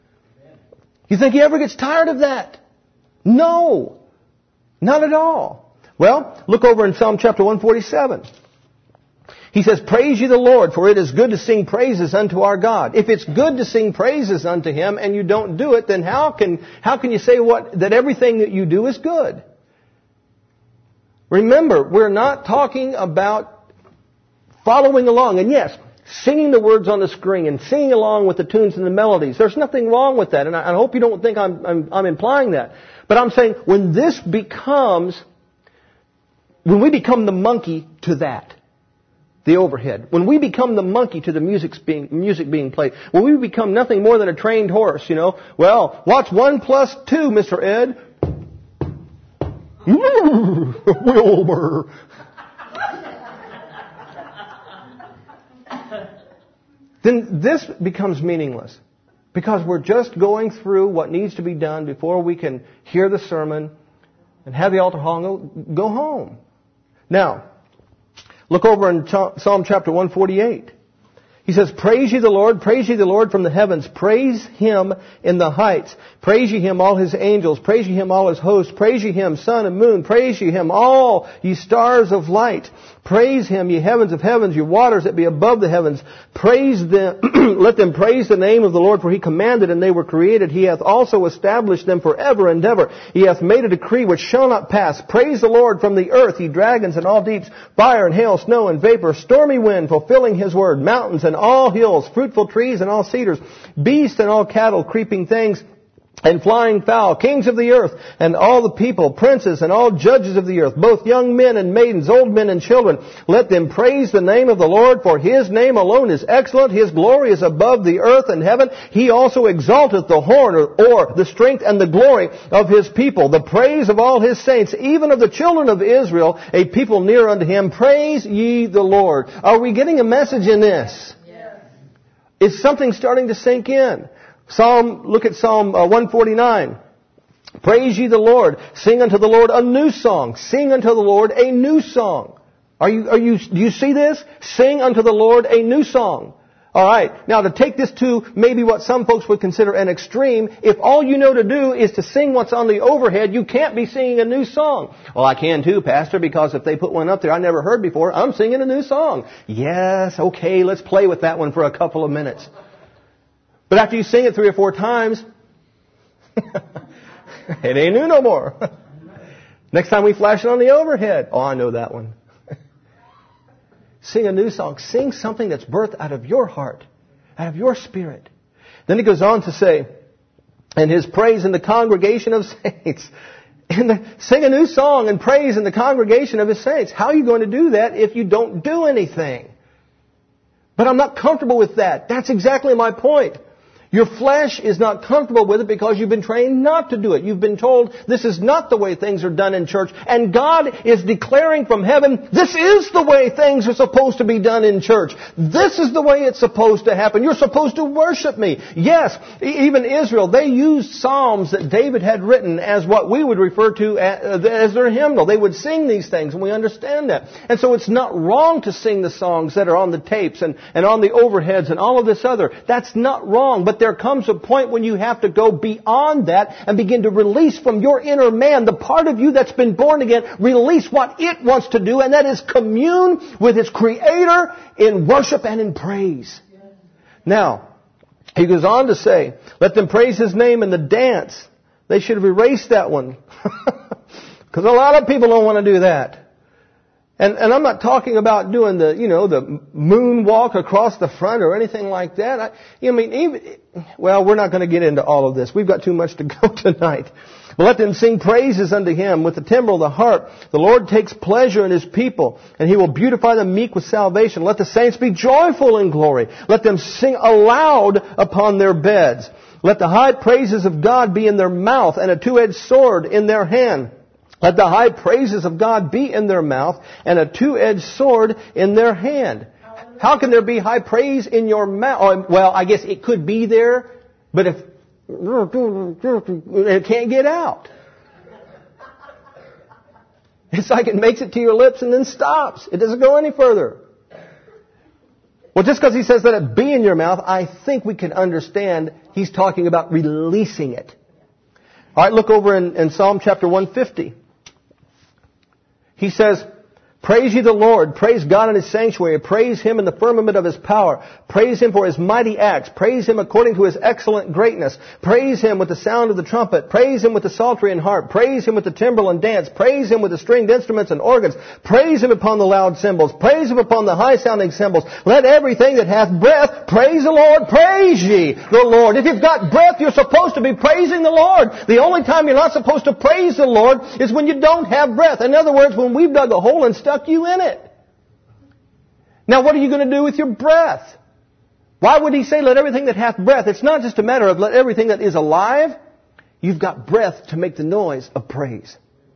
You think He ever gets tired of that? No. Not at all. Well, look over in Psalm chapter 147. He says, praise ye the Lord, for it is good to sing praises unto our God. If it's good to sing praises unto Him and you don't do it, then how can you say that everything that you do is good? Remember, we're not talking about following along. And yes, singing the words on the screen and singing along with the tunes and the melodies. There's nothing wrong with that. And I hope you don't think I'm implying that. But I'm saying when we become the monkey to that, the overhead, when we become the monkey to the music being played, when we become nothing more than a trained horse, well, what's 1 plus 2, Mr. Ed? Wilbur. Then this becomes meaningless. Because we're just going through what needs to be done before we can hear the sermon and have the altar call and go home. Now, look over in Psalm chapter 148. He says, praise ye the Lord from the heavens. Praise Him in the heights. Praise ye Him, all His angels. Praise ye Him, all His hosts. Praise ye Him, sun and moon. Praise ye Him, all ye stars of light. Praise Him, ye heavens of heavens, ye waters that be above the heavens. Praise them, let them praise the name of the Lord, for He commanded and they were created. He hath also established them forever and ever. He hath made a decree which shall not pass. Praise the Lord from the earth, ye dragons and all deeps, fire and hail, snow and vapor, stormy wind, fulfilling His word, mountains and all hills, fruitful trees and all cedars, beasts and all cattle, creeping things, and flying fowl, kings of the earth, and all the people, princes, and all judges of the earth, both young men and maidens, old men and children. Let them praise the name of the Lord, for His name alone is excellent. His glory is above the earth and heaven. He also exalteth the horn, or the strength and the glory of His people, the praise of all His saints, even of the children of Israel, a people near unto Him. Praise ye the Lord. Are we getting a message in this? Is something starting to sink in? Look at Psalm 149. Praise ye the Lord. Sing unto the Lord a new song. Sing unto the Lord a new song. Do you see this? Sing unto the Lord a new song. Alright, now to take this to maybe what some folks would consider an extreme, if all you know to do is to sing what's on the overhead, you can't be singing a new song. Well, I can too, Pastor, because if they put one up there I never heard before, I'm singing a new song. Yes, okay, let's play with that one for a couple of minutes. But after you sing it 3 or 4 times, it ain't new no more. Next time we flash it on the overhead, oh, I know that one. Sing a new song. Sing something that's birthed out of your heart, out of your spirit. Then he goes on to say, and his praise in the congregation of saints. Sing a new song and praise in the congregation of his saints. How are you going to do that if you don't do anything? But I'm not comfortable with that. That's exactly my point. Your flesh is not comfortable with it because you've been trained not to do it. You've been told this is not the way things are done in church. And God is declaring from heaven, this is the way things are supposed to be done in church. This is the way it's supposed to happen. You're supposed to worship me. Yes, even Israel, they used psalms that David had written as what we would refer to as their hymnal. They would sing these things, and we understand that. And so it's not wrong to sing the songs that are on the tapes and on the overheads and all of this other. That's not wrong, but there comes a point when you have to go beyond that and begin to release from your inner man, the part of you that's been born again, release what it wants to do, and that is commune with its Creator in worship and in praise. Now, he goes on to say, let them praise His name in the dance. They should have erased that one. Because a lot of people don't want to do that. And I'm not talking about doing the moonwalk across the front or anything like that. We're not going to get into all of this. We've got too much to go tonight. But let them sing praises unto Him with the timbrel, the harp. The Lord takes pleasure in His people, and He will beautify the meek with salvation. Let the saints be joyful in glory. Let them sing aloud upon their beds. Let the high praises of God be in their mouth, and a two-edged sword in their hand. Let the high praises of God be in their mouth and a two-edged sword in their hand. How can there be high praise in your mouth? Well, I guess it could be there, but if it can't get out. It's like it makes it to your lips and then stops. It doesn't go any further. Well, just because he says let it be in your mouth, I think we can understand he's talking about releasing it. All right, look over in Psalm chapter 150. He says, praise ye the Lord, praise God in His sanctuary, praise Him in the firmament of His power, praise Him for His mighty acts, praise Him according to His excellent greatness, praise Him with the sound of the trumpet, praise Him with the psaltery and harp, praise Him with the timbrel and dance, praise Him with the stringed instruments and organs, praise Him upon the loud cymbals, praise Him upon the high sounding cymbals. Let everything that hath breath praise the Lord, praise ye the Lord. If you've got breath, you're supposed to be praising the Lord. The only time you're not supposed to praise the Lord is when you don't have breath. In other words, when we've dug a hole and stuck you in it. Now what are you going to do with your breath? Why would he say let everything that hath breath? It's not just a matter of let everything that is alive. You've got breath to make the noise of praise.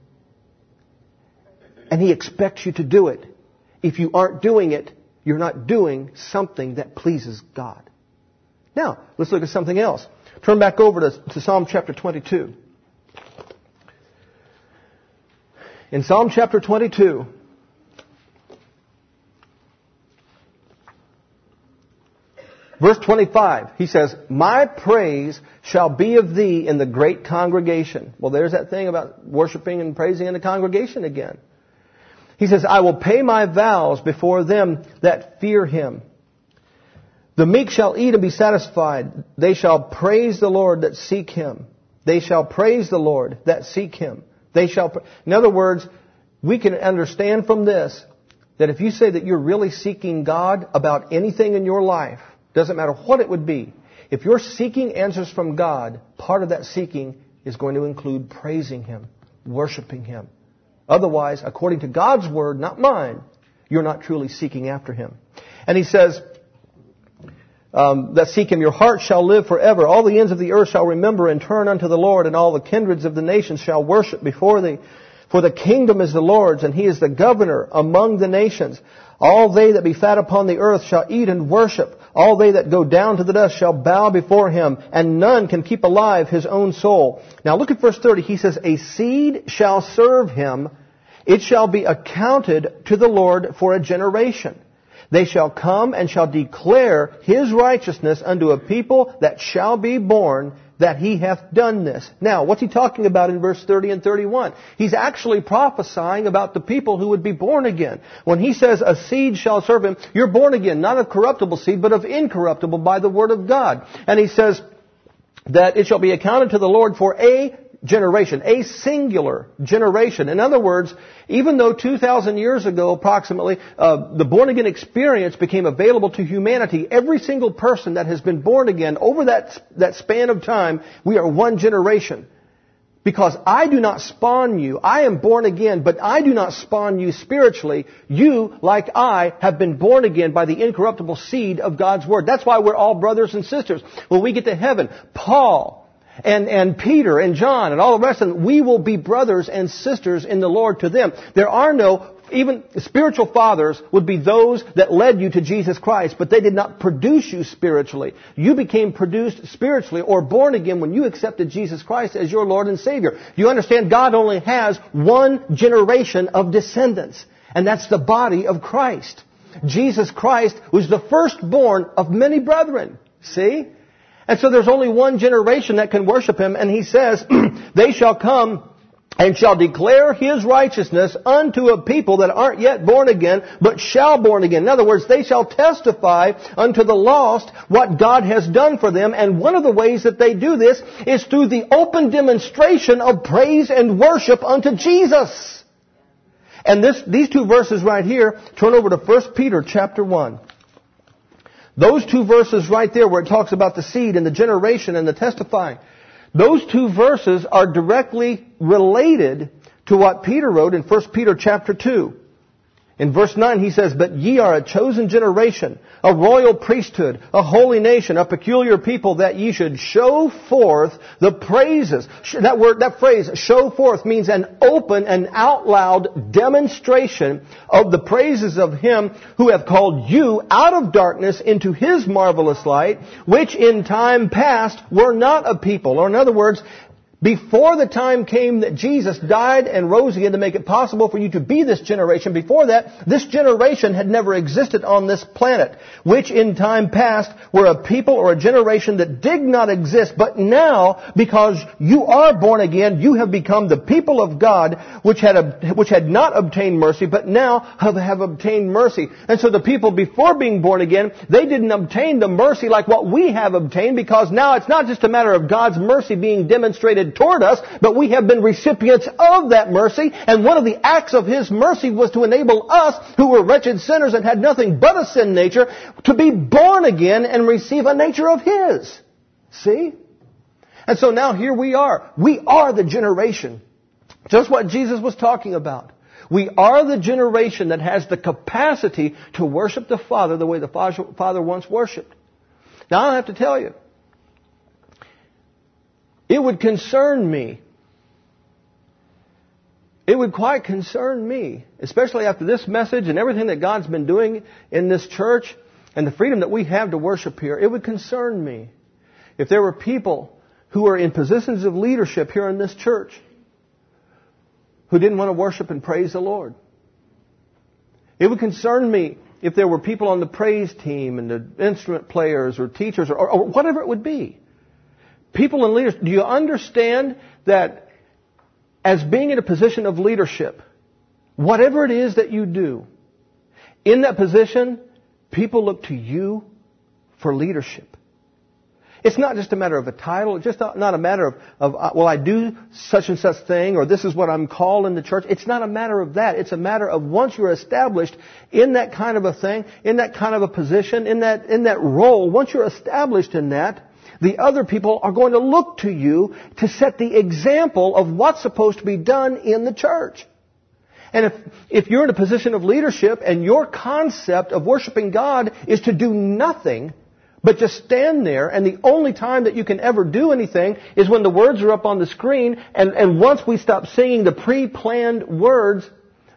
And he expects you to do it. If you aren't doing it, you're not doing something that pleases God. Now, let's look at something else. Turn back over to Psalm chapter 22. In Psalm chapter 22, verse 25, he says, my praise shall be of thee in the great congregation. Well, there's that thing about worshiping and praising in the congregation again. He says, I will pay my vows before them that fear Him. The meek shall eat and be satisfied. They shall praise the Lord that seek Him. They shall praise the Lord that seek Him. In other words, we can understand from this that if you say that you're really seeking God about anything in your life, doesn't matter what it would be, if you're seeking answers from God, part of that seeking is going to include praising Him, worshiping Him. Otherwise, according to God's word, not mine, you're not truly seeking after Him. And he says, that seek Him, your heart shall live forever. All the ends of the earth shall remember and turn unto the Lord, and all the kindreds of the nations shall worship before thee. For the kingdom is the Lord's, and He is the governor among the nations. All they that be fat upon the earth shall eat and worship. All they that go down to the dust shall bow before him, and none can keep alive his own soul. Now look at verse 30. He says, a seed shall serve him. It shall be accounted to the Lord for a generation. They shall come and shall declare his righteousness unto a people that shall be born, that he hath done this. Now, what's he talking about in verse 30 and 31? He's actually prophesying about the people who would be born again. When he says, a seed shall serve him, you're born again, not of corruptible seed, but of incorruptible by the word of God. And he says that it shall be accounted to the Lord for a generation, a singular generation. In other words, even though 2,000 years ago approximately, the born-again experience became available to humanity, every single person that has been born again over that span of time, we are one generation. Because I do not spawn you. I am born again, but I do not spawn you spiritually. You, like I, have been born again by the incorruptible seed of God's Word. That's why we're all brothers and sisters. When we get to heaven, Paul and Peter and John and all the rest of them, we will be brothers and sisters in the Lord to them. There are no, even spiritual fathers would be those that led you to Jesus Christ, but they did not produce you spiritually. You became produced spiritually or born again when you accepted Jesus Christ as your Lord and Savior. You understand God only has one generation of descendants, and that's the body of Christ. Jesus Christ was the firstborn of many brethren. See? And so there's only one generation that can worship Him, and He says, they shall come and shall declare His righteousness unto a people that aren't yet born again, but shall born again. In other words, they shall testify unto the lost what God has done for them, and one of the ways that they do this is through the open demonstration of praise and worship unto Jesus. And these two verses right here, turn over to 1 Peter chapter 1. Those two verses right there where it talks about the seed and the generation and the testifying, those two verses are directly related to what Peter wrote in 1 Peter chapter 2. In verse 9 he says, but ye are a chosen generation, a royal priesthood, a holy nation, a peculiar people, that ye should show forth the praises. That phrase, show forth, means an open and out loud demonstration of the praises of Him who hath called you out of darkness into His marvelous light, which in time past were not a people. Or in other words, before the time came that Jesus died and rose again to make it possible for you to be this generation, before that, this generation had never existed on this planet, which in time past were a people or a generation that did not exist. But now, because you are born again, you have become the people of God, which had not obtained mercy, but now have obtained mercy. And so the people before being born again, they didn't obtain the mercy like what we have obtained, because now it's not just a matter of God's mercy being demonstrated toward us, but we have been recipients of that mercy, and one of the acts of His mercy was to enable us, who were wretched sinners and had nothing but a sin nature, to be born again and receive a nature of His. See? And so now here we are. We are the generation. Just what Jesus was talking about. We are the generation that has the capacity to worship the Father the way the Father once worshipped. Now I have to tell you, it would concern me. It would quite concern me, especially after this message and everything that God's been doing in this church and the freedom that we have to worship here. It would concern me if there were people who are in positions of leadership here in this church who didn't want to worship and praise the Lord. It would concern me if there were people on the praise team and the instrument players or teachers or whatever it would be. People and leaders, do you understand that as being in a position of leadership, whatever it is that you do, in that position, people look to you for leadership. It's not just a matter of a title. It's just not a matter of well, I do such and such thing, or this is what I'm called in the church. It's not a matter of that. It's a matter of once you're established in that kind of a thing, in that kind of a position, in that role, once you're established in that, the other people are going to look to you to set the example of what's supposed to be done in the church. And if you're in a position of leadership and your concept of worshiping God is to do nothing but just stand there, and the only time that you can ever do anything is when the words are up on the screen, and once we stop singing the pre-planned words,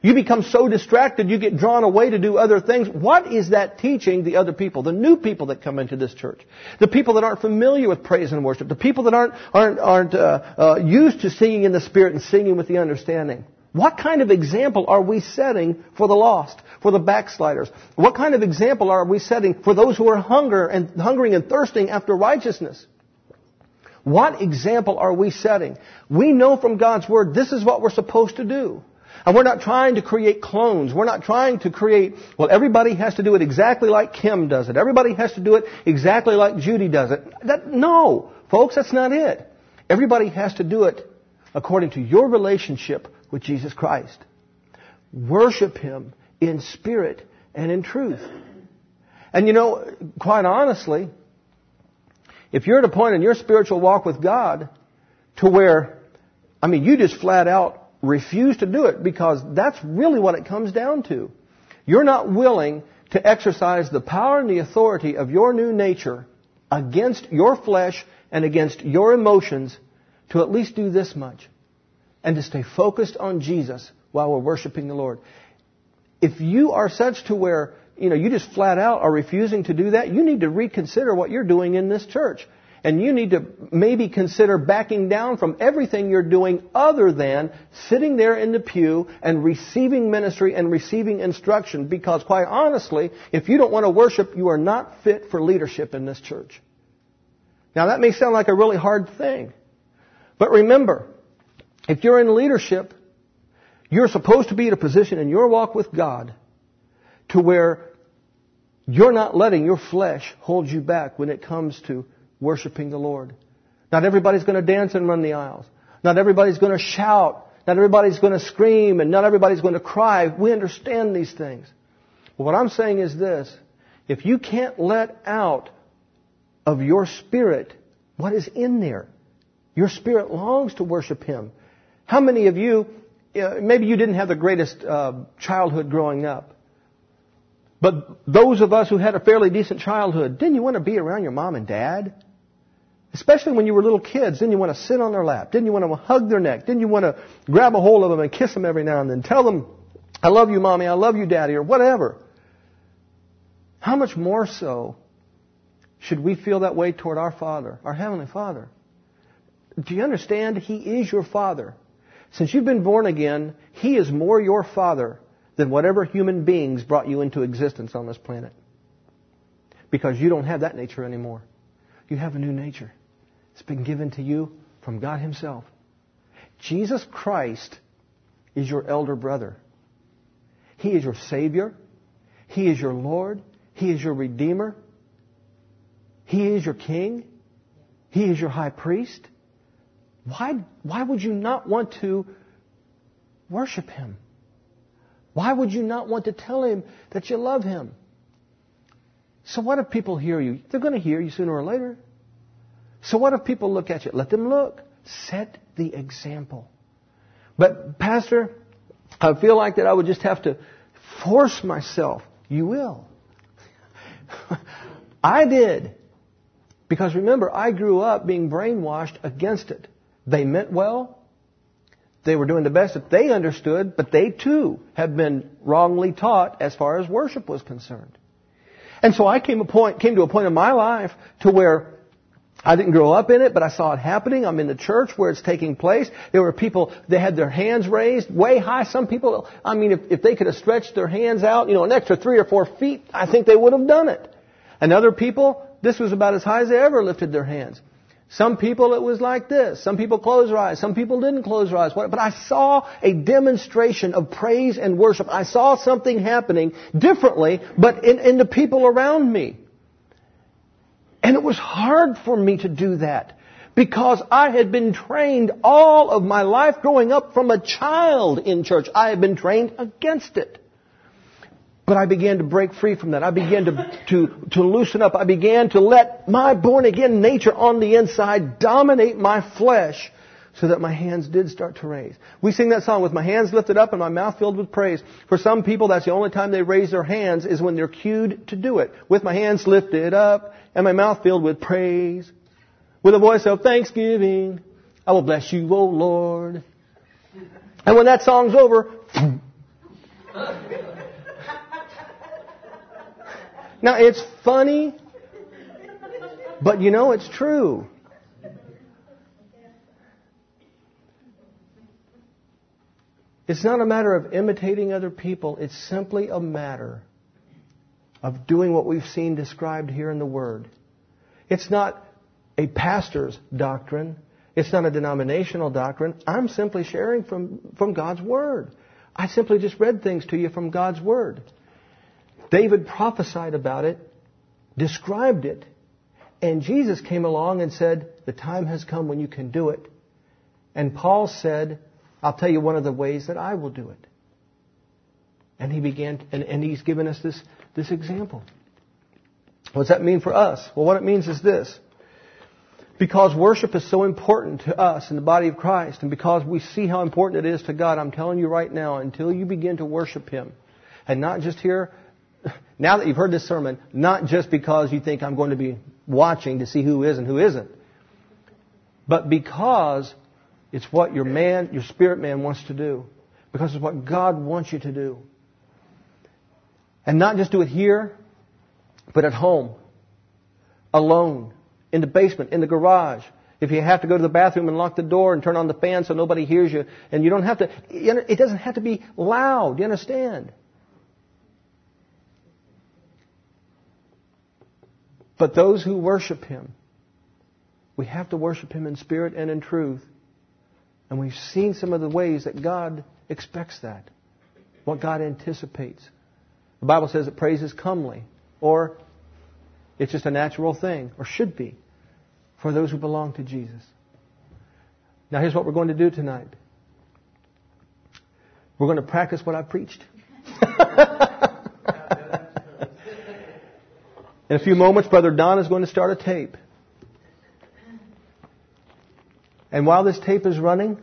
You become so distracted, you get drawn away to do other things. What is that teaching the other people, the new people that come into this church? The people that aren't familiar with praise and worship. The people that aren't used to singing in the Spirit and singing with the understanding. What kind of example are we setting for the lost, for the backsliders? What kind of example are we setting for those who are hungering and thirsting after righteousness? What example are we setting? We know from God's Word this is what we're supposed to do. And we're not trying to create clones. We're not trying to create, well, everybody has to do it exactly like Kim does it. Everybody has to do it exactly like Judy does it. No, folks, that's not it. Everybody has to do it according to your relationship with Jesus Christ. Worship Him in spirit and in truth. And quite honestly, if you're at a point in your spiritual walk with God to where, you just flat out refuse to do it, because that's really what it comes down to. You're not willing to exercise the power and the authority of your new nature against your flesh and against your emotions to at least do this much, and to stay focused on Jesus while we're worshiping the Lord. If you are such to where, you just flat out are refusing to do that, you need to reconsider what you're doing in this church. And you need to maybe consider backing down from everything you're doing other than sitting there in the pew and receiving ministry and receiving instruction. Because quite honestly, if you don't want to worship, you are not fit for leadership in this church. Now that may sound like a really hard thing. But remember, if you're in leadership, you're supposed to be in a position in your walk with God to where you're not letting your flesh hold you back when it comes to worshiping the Lord. Not everybody's going to dance and run the aisles. Not everybody's going to shout. Not everybody's going to scream. And not everybody's going to cry. We understand these things. But what I'm saying is this. If you can't let out of your spirit what is in there, your spirit longs to worship Him. How many of you, maybe you didn't have the greatest childhood growing up. But those of us who had a fairly decent childhood, didn't you want to be around your mom and dad? Especially when you were little kids, didn't you want to sit on their lap? Didn't you want to hug their neck? Didn't you want to grab a hold of them and kiss them every now and then? Tell them, I love you, Mommy, I love you, Daddy, or whatever. How much more so should we feel that way toward our Father, our Heavenly Father? Do you understand? He is your Father. Since you've been born again, He is more your Father than whatever human beings brought you into existence on this planet. Because you don't have that nature anymore. You have a new nature. It's been given to you from God Himself. Jesus Christ is your elder brother. He is your Savior. He is your Lord. He is your Redeemer. He is your King. He is your High Priest. Why would you not want to worship Him? Why would you not want to tell Him that you love Him? So what if people hear you? They're going to hear you sooner or later. So what if people look at you? Let them look. Set the example. But Pastor, I feel like that I would just have to force myself. You will. I did. Because remember, I grew up being brainwashed against it. They meant well. They were doing the best that they understood, but they too had been wrongly taught as far as worship was concerned. And so I came to a point in my life to where I didn't grow up in it, but I saw it happening. I'm in the church where it's taking place. There were people, they had their hands raised way high. Some people, if they could have stretched their hands out, an extra 3 or 4 feet, I think they would have done it. And other people, this was about as high as they ever lifted their hands. Some people, it was like this. Some people closed their eyes. Some people didn't close their eyes. But I saw a demonstration of praise and worship. I saw something happening differently, but in the people around me. And it was hard for me to do that because I had been trained all of my life growing up from a child in church. I had been trained against it. But I began to break free from that. I began to loosen up. I began to let my born-again nature on the inside dominate my flesh so that my hands did start to raise. We sing that song, with my hands lifted up and my mouth filled with praise. For some people, that's the only time they raise their hands is when they're cued to do it. With my hands lifted up and my mouth filled with praise. With a voice of thanksgiving, I will bless you, O Lord. And when that song's over, Now, it's funny, but you know it's true. It's not a matter of imitating other people. It's simply a matter of doing what we've seen described here in the Word. It's not a pastor's doctrine. It's not a denominational doctrine. I'm simply sharing from God's Word. I simply just read things to you from God's Word. David prophesied about it, described it, and Jesus came along and said, the time has come when you can do it. And Paul said, I'll tell you one of the ways that I will do it. And he began, and he's given us this example. What does that mean for us? Well, what it means is this. Because worship is so important to us in the body of Christ, and because we see how important it is to God, I'm telling you right now, until you begin to worship Him, and not just here, now that you've heard this sermon, not just because you think I'm going to be watching to see who is and who isn't, but because it's what your spirit man wants to do. Because it's what God wants you to do. And not just do it here, but at home. Alone. In the basement. In the garage. If you have to go to the bathroom and lock the door and turn on the fan so nobody hears you. And you don't have to... It doesn't have to be loud. You understand? But those who worship Him, we have to worship Him in spirit and in truth. And we've seen some of the ways that God expects that. What God anticipates. The Bible says that praise is comely. Or it's just a natural thing. Or should be. For those who belong to Jesus. Now here's what we're going to do tonight. We're going to practice what I preached. In a few moments, Brother Don is going to start a tape. And while this tape is running,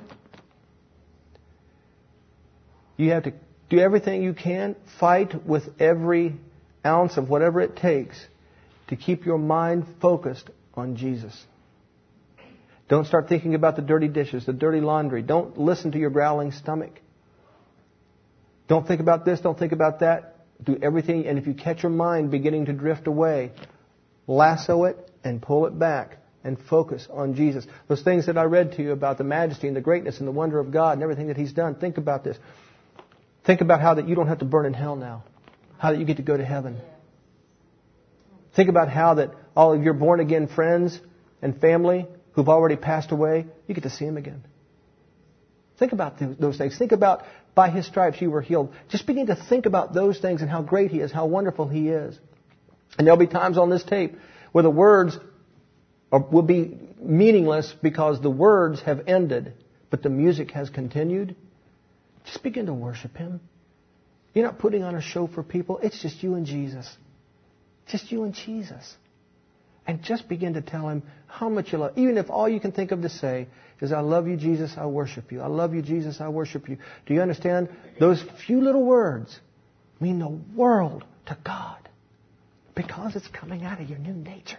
you have to do everything you can, fight with every ounce of whatever it takes to keep your mind focused on Jesus. Don't start thinking about the dirty dishes, the dirty laundry. Don't listen to your growling stomach. Don't think about this, don't think about that. Do everything, and if you catch your mind beginning to drift away, lasso it and pull it back. And focus on Jesus. Those things that I read to you about the majesty and the greatness and the wonder of God and everything that He's done. Think about this. Think about how that you don't have to burn in hell now. How that you get to go to heaven. Think about how that all of your born again friends and family who've already passed away, you get to see them again. Think about those things. Think about by His stripes you were healed. Just begin to think about those things and how great He is, how wonderful He is. And there'll be times on this tape where the words will be meaningless because the words have ended, but the music has continued. Just begin to worship Him. You're not putting on a show for people. It's just you and Jesus. Just you and Jesus. And just begin to tell Him how much you love. Even if all you can think of to say is, I love you, Jesus, I worship you. I love you, Jesus, I worship you. Do you understand? Those few little words mean the world to God. Because it's coming out of your new nature.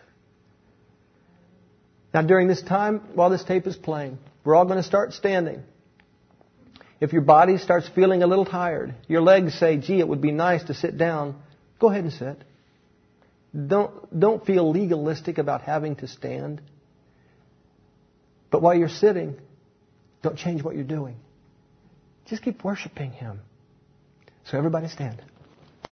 Now during this time, while this tape is playing, we're all going to start standing. If your body starts feeling a little tired, your legs say, gee, it would be nice to sit down, go ahead and sit. Don't feel legalistic about having to stand. But while you're sitting, don't change what you're doing. Just keep worshiping Him. So everybody stand.